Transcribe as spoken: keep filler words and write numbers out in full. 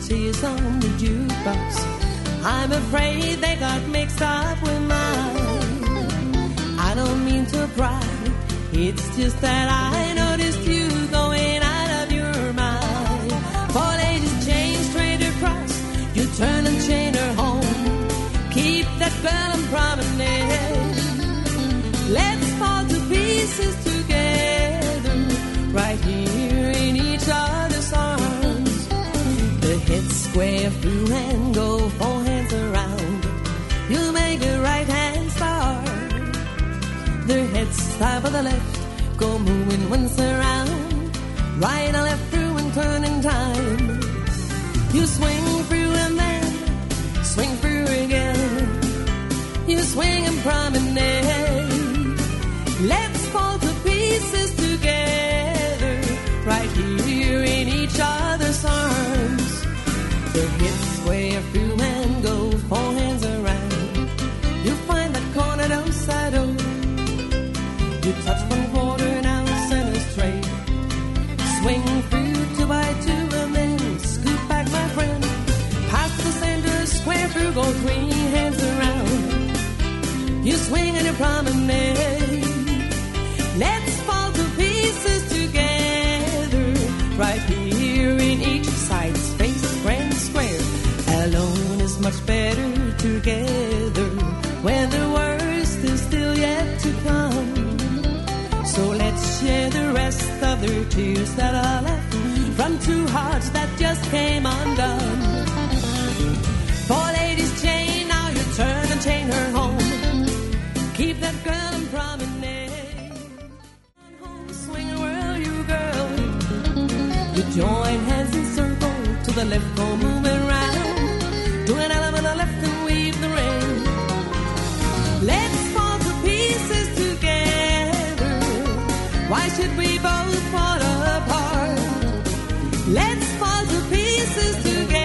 tears on the jukebox. I'm afraid they got mixed up with mine. I don't mean to pry, it's just that I noticed you going out of your mind. Four ladies chain straight across, you turn and chain her home. Keep that girl on promenade. Let's fall to pieces together, right here in each other's arms. The head square through and go four hands around. You make a right hand star. The head stop of the left, go moving once around. Right and left through and turn in time. You swing through and then swing through again. You swing and promenade. Let's fall to pieces together, right here in each other's arms. The hips square through and go four hands around. You find that corner outside oh. You touch one quarter now, center straight. Swing through two by two and then scoop back, my friend. Pass the center square through, go three hands around. You swing and you promenade. Let's fall to pieces together, right here in each side space, grand square. Alone is much better together, when the worst is still yet to come. So let's share the rest of the tears that are left from two hearts that just came undone. Four ladies chain, now you turn and chain her home. Keep that girl in promenade. Home, swing and whirl, you girl. You join hands in circle to the left, go moving round. Do an element of left and weave the ring. Let's fall to pieces together. Why should we both fall apart? Let's fall to pieces together.